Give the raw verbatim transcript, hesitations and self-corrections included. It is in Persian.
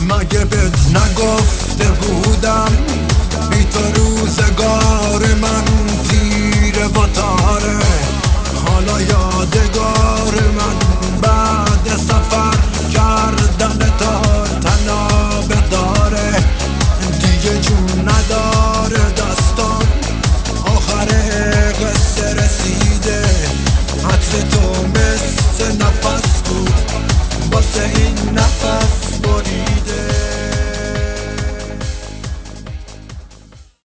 مگه بهت نگفته بودم بی تو روزگار من تیره و تاره. حالا یادگار من بعد سفر کردن تا تنابه داره. دیگه جون نداره دستان، آخر قصه رسیده. عطر تو مثل